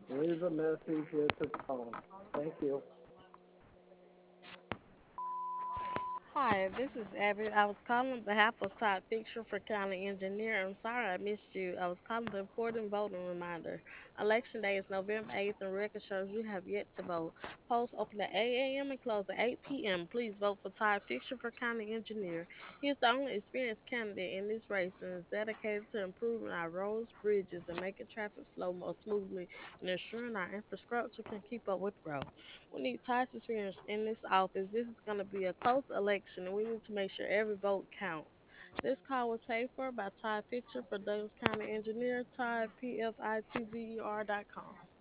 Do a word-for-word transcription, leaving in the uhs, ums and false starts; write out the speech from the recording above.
Leave a message at the tone. Thank you. Hi, this is Abby. I was calling on behalf of Todd Fixture for County Engineer. I'm sorry I missed you. I was calling the important voting reminder. Election day is November eighth, and record shows you have yet to vote. Polls open at eight a m and close at eight p m. Please vote for Todd Fixture for County Engineer. He is the only experienced candidate in this race and is dedicated to improving our roads, bridges, and making traffic flow more smoothly and ensuring our infrastructure can keep up with growth. We need Ty's experience in this office. This is going to be a close election, and we need to make sure every vote counts. This call was paid for by Ty Fixture for Douglas County Engineer, Ty, P F I T Z E R dot com.